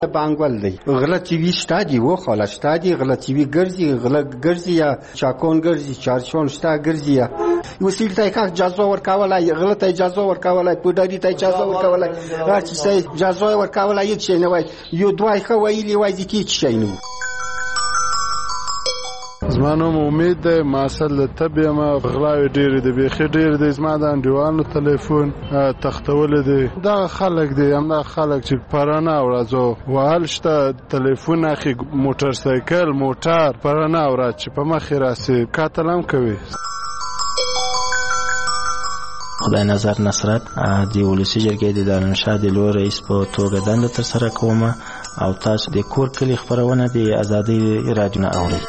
بانګول دی غله چې وي شته دي و خاله شته دي غله چې وي ګرځي یا چاکون ګرځي چارچون شته ګرځي یا وسیل ته که اجازه ورکولای غله ته اجازه ورکولای پودری ته اجازه ورکولای راځي چې اجازه ورکولای هیڅ شي نه وای یو دوای خو ویلی وای دي هیڅ شي نه زمانو امید ده ماسل تبه ما غلاوی ډیر دی بخې ډیر دی زما د انډیوالو ټلیفون تختول دی دا خلک دی هم خلک چې پرانه ورځو وهل شته ټلیفون اخی موټر سایکل موټر پرانه ورځ چې په مخ راسي کاتلم کوي. خدای نظر نصرت د ولسی جرګې د دانشاه د لوی رئیس په توګه دنده ترسره کوم او تاسو د کور کلی خبرونه د ازادي راډیو نه اورئ.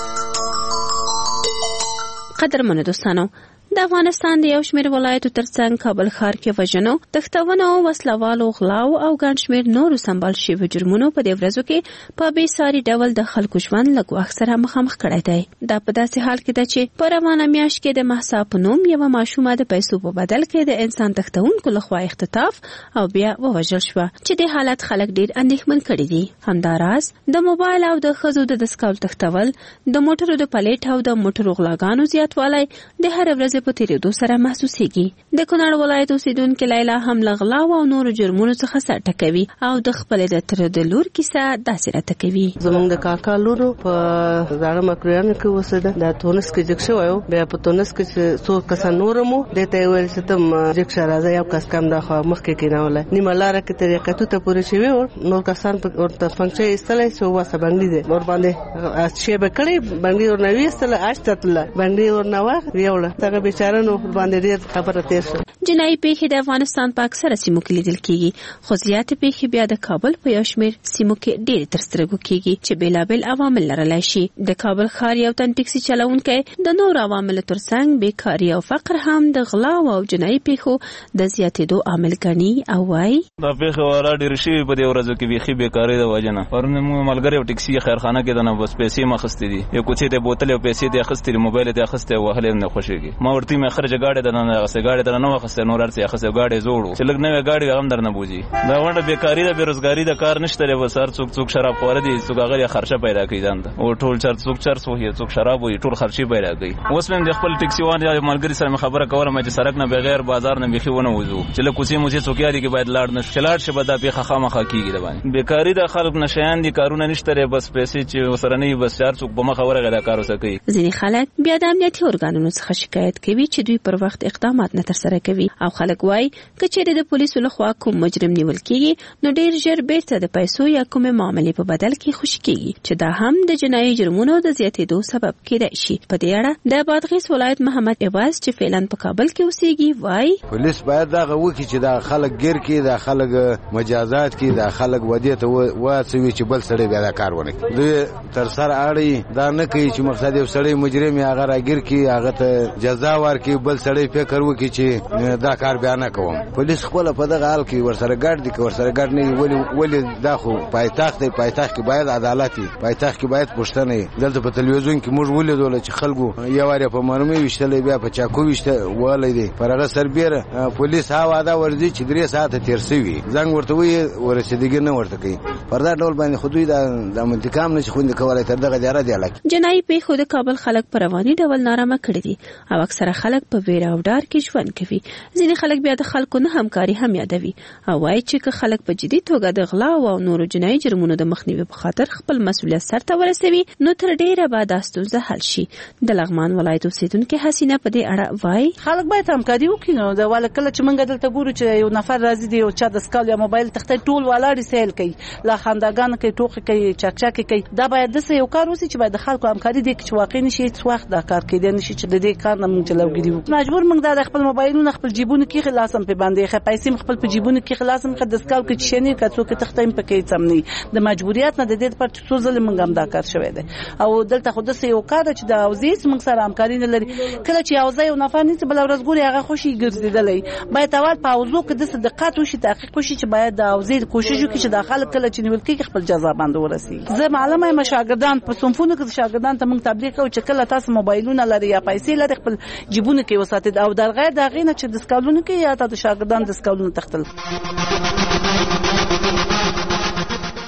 قدرمنو دوستانو د افغانستان د یو شمېر ولایتو ترڅنګ کابل ښار کې وژنو تښتونو وسلوالو غلاو او ګڼ شمېر نورو سمبال شویو جرمونو په دې ورځو کې په بې ساري ډول د خلکو ژوند له ګواښ سره مخامخ کړی دی. دا په داسې حال کې ده چې په روانه میاشت کې د مهسا په نوم یوه ماشومه د پیسو په بدل کې د انسان تښتونکو لخوا اختطاف او بیا ووژل شوه چې دې حالت خلک ډېر اندېښمن کړي دي. همداراز د موبایل او د ښځو د دستکول تښتول د موټرو د پلیټ او د موټرو غلاګانو زیاتوالی د هرې ورځې په تیریدو سره محسوسیږي. د کونړ ولایت اوسیدونکې لیلا هم له غلاو او نورو جرمونو څخه سر ټکوي او د خپلې د تره د لور کیسه داسې راته کوي. زموږ د کاکا لورو په زاړه مکرویانو کې اوسېده د تونس کې جګ شوی و بیا په تونس کې چې څو کسان نور مو دې ته ویل چې ته جګ شه راځه یو کس کم دا خو مخکې کېنولی نیمه لاره کې طریقتو ته پورې شوي و نور کسان ورته فنکچه ایستلی چې واسه بنګړي دی ور باندې شی به کړی بنګړي ورنه ویستله اشته تله بنګړي ورنه واخ ویوړه دغه بیچاره نو باندې ډېر خبره تېر شوه. جنایي پیښې د افغانستان په اکثره سیمو کې لیدل کېږي خو زیاتې پیښې بیا د کابل په یو شمېر سیمو کې ډېرې تر سترګو کېږي چې بېلابېل عوامل لرلی شي. د کابل ښار یو تن ټکسي چلوونکی د نورو عواملو تر څنګ بیکاري او فقر هم د غلاو او جنایي پیښو د زیاتېدو عامل ګڼي او وایي دا پیښې ورا ډېرې شوي په دې ورځو کې بیخي بیکارۍ د وجې نه. پرون مو ملګری یو ټکسي خیرخانه کې د نه بس پیسې مې اخیستې دي یو کوڅې ته بوتل او پیسې دې اخیستې دي موبایل دې اخیستی وهلی نه خوښېږي ما ورته مې خرجه ګاډی د نه اخیستې ګاډی در نه واخیستی نور هر څه اخیستی ګاډی زوړ و چې لږ نوی ګاډي هغه هم در نه بوځي. دا غونډه بیکاري ده بېروزګاري د کار نشته دی بس هر څوک شراب خواره دي څوک هغه یې خرچه پیدا کوي ځان ته او ټول څوک چرس وهي څوک شراب وهي ټول خرچې پیدا کوي. اوس مې د خپل ټکسي وان یا ملګري سره مې خبره کوله چې سړک نه بغیر بازار نه بیخي ونه وځو چې له کوڅې موڅې څوک یادي کې باید لاړ نشو چې لاړ شي به دا پیښه خامخا کېږي. د باندې بیکاري د خلک نشیان دي کارونه نشته دی بس پیسې چې ورسره نه وي بس هر څوک په مخه ورغی دا کار ورسره کوي. ځینې خلک بیا د امنیتي ارګانونو څخه شکایت کوي چې دوی پر وخت اقدامات نه ترسره کوي او خلک وایي که چیرې د پولیسو لخوا کوم مجرم نیول کېږي نو ډېر ژر بیرته د پیسو یا کومې معاملې په بدل کې خوشي کېږي چې دا هم د جنایي جرمونو د زیاتېدو سبب کېدای شي. په دې اړه د بادغیس ولایت محمد عوض چې فعلا په کابل کې اوسېږي وایي پولیس باید دغه وکړي چې دا خلک ګیر کړي دا خلک مجازات کړي دا خلک ودې ته واڅوي چې بل سړی بیا دا کار ونه کړي. دوی تر سر اړوي دا نه کوي چې مقصد یو سړی مجرم یې هغه راګیر کړي هغه ته جزا ورکړي بل سړی فکر وکړي چې دا کار بیا نه کوم. پولیس خپله په دغه حال کې ورسره ګډ دي که ورسره ګډ نه وي ولې دا خو پایتخت دی پایتخت کې باید عدالت وي پایتخت کې باید پوښتنه وي. دلته په تلویزیون کې موږ ولیدل چې خلکو یو وارې په مرمۍ ویشتلی بیا په چاقو وهلی دی پر هغه سربیره پولیس ها واده ورځي چې 3 ساعته تېر شوي زنګ ورته وایي ورسېدګي نه ورته کوي پر دا ډول باندې خو دوی د منتقام نشي خوندې کولی تر دغه دیاره دی هلک. جنایي پیښو د کابل خلک په رواني ډول نارامه کړي دي او اکثره خلک په ویره او ډار کې ژوند کوي. ځینې خلک بیا د خلکو نه همکاري هم یادوي او وایي چې که خلک په جدي توګه د غلا او نورو جنایي جرمونو د مخنیوي په خاطر خپل مسؤلیت سرته ورسوي نو تر ډیره به دا ستونزه حل شي. د لغمان ولایت اوسیدونکې حسینه په دې اړه وایي خلک باید همکاري وکړي نو د والا کله چې موږ دلته ګورو چې یو نفر راځي دی او چا د سکال یا موبایل تخته ټول ولاړ سیل کوي لا خنداګان کوي ټوخي کوي چکچک کوي دا باید د یو کار وسی چې باید د خلکو همکاري دي چې واقعي نشي هیڅ وخت دا کار کېدای نشي چې د دې کار نه موږ جلوګیری مجبور موږ د خپل موبایلونو خپل جیبونو کې خلاصم په باندې خې پیسې خپل په جیبونو کې خلاصم خې د سکال کې شنی کڅو کې تختیم پکې سمني د مجبوریت نه د دې پر څو ځله موږ هم دا کار شوی دی او دلته خو د یو کار چې د اوزیس موږ سره همکاري نه لري کله چې اوزای یو نفر نیسي بل ورځ ګوري هغه خوشي ګرځیدلې باید اول په اوزو کې د دقت وشي تحقیق وشي چې باید د اوزي کوشش وکړي چې د خلک کله چې نیول کېږي خپل جزا باندې ورسي. زه معلومه یم شاګردان په صنفونو کې شاګردان ته موږ تبلیغ کوو چې کله تاسو موبایلونه لري یا پیسې لري خپل جیبونه کې وساتئ او در غیر د غینه چې د سکالونو کې یا د شاګردان د سکالونو تختل.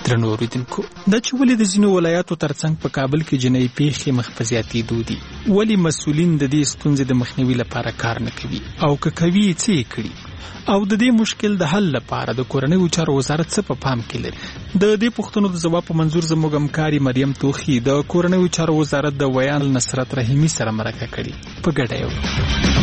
درنو اوریدونکو دا چې ولې د ځینو ولایاتو ترڅنګ په کابل کې جنایي پیښې مخ په زیاتېدو دي، ولې مسؤلین د دې ستونزې د مخنیوي لپاره کار نه کوي او که کوي څه یې کړي او د دې مشکل د حل لپاره د کورنیو چارو وزارت څه په پام کې لري. د دې پوښتنو د ځواب په منظور زموږ همکاري مریم توخي د کورنیو چارو وزارت د ویان نصرت رحیمي سره مرکه کړې په ګډه یو.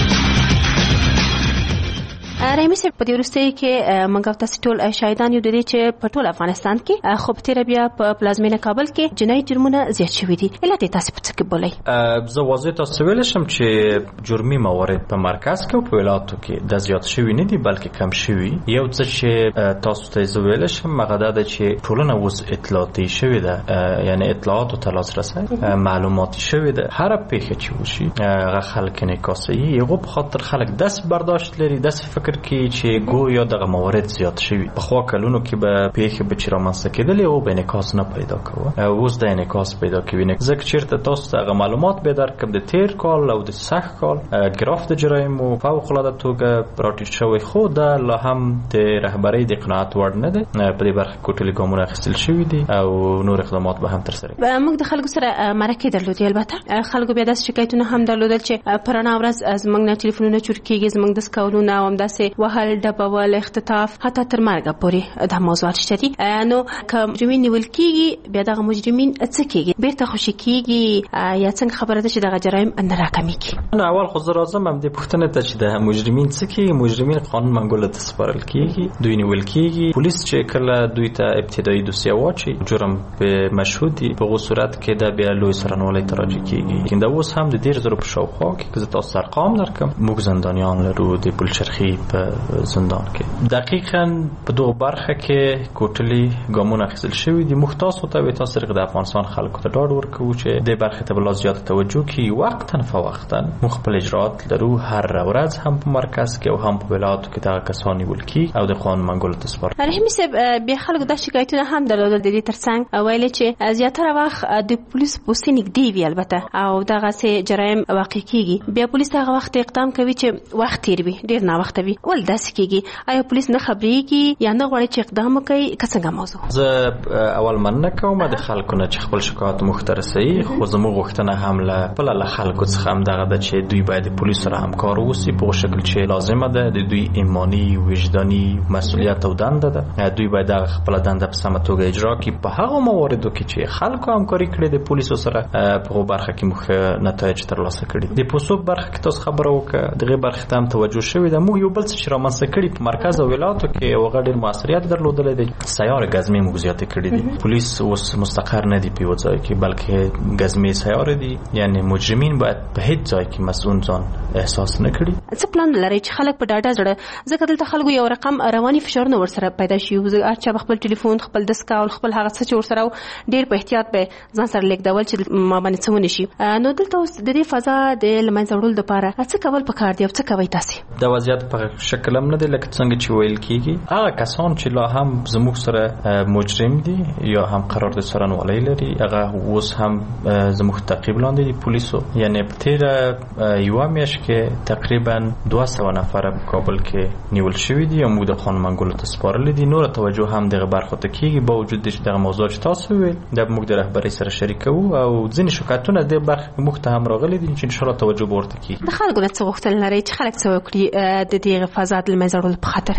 رحیمي صاحب، په دې وروستیو کې موږ تاسو ټول شاهدان یو د دې چې په ټول افغانستان کې خو په تېره بیا په پلازمینه کابل کې جنایي جرمونه زیات شوي دي. علت یې تاسو په څه کې بولئ؟ زه واضح تاسو ویلی شم چې جرمي موارد په مرکز کې او په ولایاتو کې د زیات شوي نه دي بلکې کم شوي. یو څه چې تاسو ته زه ویلی شم هغه دا ده چې ټولنه اوس اطلاعاتي شوې ده، یعنی اطلاعاتو ته لاسرسی معلوماتي شوې ده. هره پیښه چې وشي هغه خلک انعکاسوي، هغو په خاطر خلک داسې برداشت لري، داسې فکر کې چې گویا دغه موارد زیات شوي. پخوا کلونو کې به پیښې به چې رامنځته کېدلې او به انعکاس نه پیدا کوه، اوس د انعکاس پیدا کوي. ځکه چېرته تاسو ته هغه معلومات به درکړم د تېر کال او د سږ کال ګراف د جرایمو فوق‌العاده توګه راټیټ شوی، خو دا لا هم د رهبرۍ د قناعت وړ نه دی. په دې برخه کې ټولې ګامونه اخیستل شوي دي او نور اقدامات به هم ترسره کېږي. موږ د خلکو سره مرکې درلودې، البته خلکو بیا داسې شکایتونه هم درلودل چې په رڼا ورځ زموږ نه ټلیفونونه چور کېږي، زموږ د سکولونه او همداسې وهل، ډبول، اختطاف، حتی تر مرګه پورې دا موضوعات شته دي. نو که مجرمین نیول کېږي بیا دغه مجرمین څه کېږي؟ بیرته خوشي کېږي یا څنګه خبره ده چې دغه جرایم نه راکمېږي؟ اول خو زه راځم همدې پوښتنې ته چې د مجرمین څه کېږي. مجرمین قانون منګولو ته سپارل کېږي، دوی نیول کېږي. پولیس چې کله دوی ته ابتدایي دوسیه واچي جرم به مشهود دي، په هغو صورت کې دا بیا لوی څارنوالۍ ته راجع کېږي. دا اوس هم د 10,000 په شاوخوا کې که زه تاسو ارقام درکړم، موږ زندانیان لرو د بلچرخي په زندان کې. دقیقاً په دغه برخه کې کوټلي ګامونه اخیستل شوي دي. موږ تاسو ته تاسو د افغانستان خلکو ته ډاډ ورکوو چې دې برخې ته به لا زیاته توجه کړي. وقتاً فوقتاً موږ خپل اجرات لرو، هر ورځ هم په مرکز کې او هم په ولایاتو کې دغه کسان نیول کېږي او د قانون منګولو ته سپارل. رحیمي صاحب، بیا خلکو دا شکایتونه هم درلودل د دې ترڅنګ ویلي چې زیاتره وخت د پولیس پوستې نږدې وي البته او دغسې جرایم واقع کېږي، بیا پولیس هغه وخت اقدام کوي چې وخت تېر وي، ډېر ناوخته وي. ولې داسې کېږي؟ آیا پولیس نه خبرېږي یا نه غواړي چې اقدام وکړي؟ که څنګه موضوع؟ زه اول مننه کوم د خلکو نه چې خپل شکایت موږ ته رسوي، خو زموږ غوښتنه هم له خلکو څخه همدغه ده چې دوی باید د پولیسو سره همکار واوسي په شکل چې لازمه ده. د دوی ایمانی، وجداني مسؤلیت او دنده ده. دوی باید دغه خپله دنده په سمه توګه اجرا کړي په هغو مواردو کې چې خلکو همکاري کړې د پولیسو سره. په هغو برخه کې موږ نتایج ترلاسه کړي. د پوسوک برخه کې تاسو خبره وکړه، دغې برخې ته هم توجه شوې ده. موږ یو بل څه چې رامنځته کړي په مرکز او ولایاتو کې هغه ډېر موثریت درلودلی دی. سیارې ګزمې موږ زیاتې کړي دي. پولیس اوس مستقر نه دي په یوه ځای کې بلکې ګزمې سیارې دي، یعنې مجرمین باید په هیڅ ځای کې مسؤل ځان احساس نه کړي. څه پلان لرئ چې خلک په ډاډه زړه، ځکه دلته خلکو یو رقم رواني فشارونه ورسره پیدا شي، هر چا به خپل ټلیفون، خپل دستکول، خپل هغه څه چې ورسره ډېر په احتیاط به ځان سره لیږدول چې ما باندې څه ونه شي. نو دلته اوس د دې فضا د له منځه وړلو دپاره څه کول پکار دي او څه کوئ تاسې؟ دا وضعیت په شکل هم نه دی لکه څنګه چې ویل کېږي. هغه کسان چې لا هم زموږ سره مجرم دي یا هم قرار د څارنوالۍ لري، هغه اوس هم زموږ تعقیب لاندې دي پولیسو. یعنې په تېره یوه میاشت کې تقریبا 200 نفره په کابل کې نیول شوي دي او موږ د قانون منګولو ته سپارلي دي. نوره توجه هم دغه برخو ته کېږي با وجود دی چې دغه موضوع چې تاسو ویل دا موږ د رهبرۍ سره شریکوو او ځینې شکایتونه د برخې موږ ته هم راغلي دي چې انشاءالله توجه به ورته کېږي. د خلکو نه څه غوښتنه لرئ چې خلک څه وکړي د دې فضا د له منځه وړلو په خاطر؟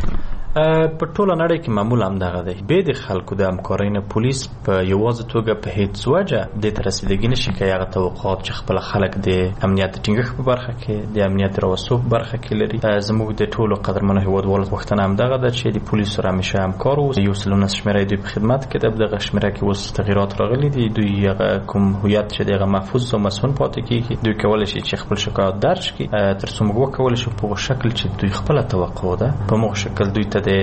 په ټوله نړۍ کې معمول هم دغه دی. بې د خلکو د همکارۍ نه پولیس په یوازې توګه په هیڅ وجه دې ته رسیدګي نشي کوي. هغه توقعات چې خپل خلک د امنیت د ټینګښت په برخه کې، د امنیت د راوستو په برخه کې لري. زموږ د ټولو قدرمنو هیوادوالو غوښتنه هم دغه ده چې د پولیسو سره همیشه همکار واوسو. 119 شمېره دوی په خدمت کې ده. دغه شمېره کې اوس تغییرات راغلي دي. دوی هغه کوم هویت چې دغه محفوظ او مسؤل پاتې کېږي، دوی کولی شي چې خپل شکایت درج کړي تر څو موږ وکولی شو په شکل چې دوی خپله توقع ده په موږ شکل دوی ته د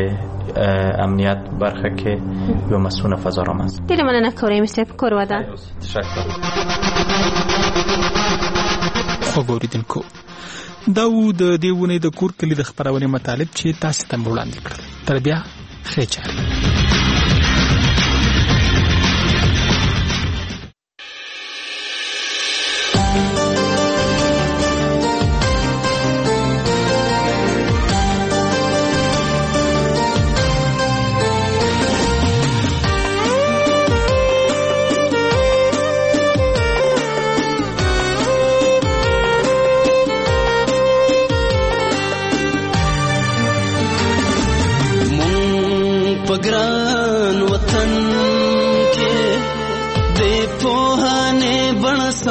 امنیت برخه کې یو مسؤل فضا رامنځته. ډېره مننه کوم صاحب، کور ودان. تشکر. خو ګوریدونکو دا و د دې ونې د کور کلي د خپرونې مطالب چې تاسو ته وړاندې کړل. تر بیا ښه چاره.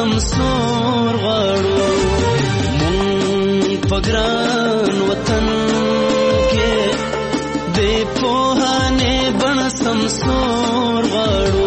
سمسور غواړو مونږ په ګران وطن کې بې پوهانې بڼه سمسور غواړو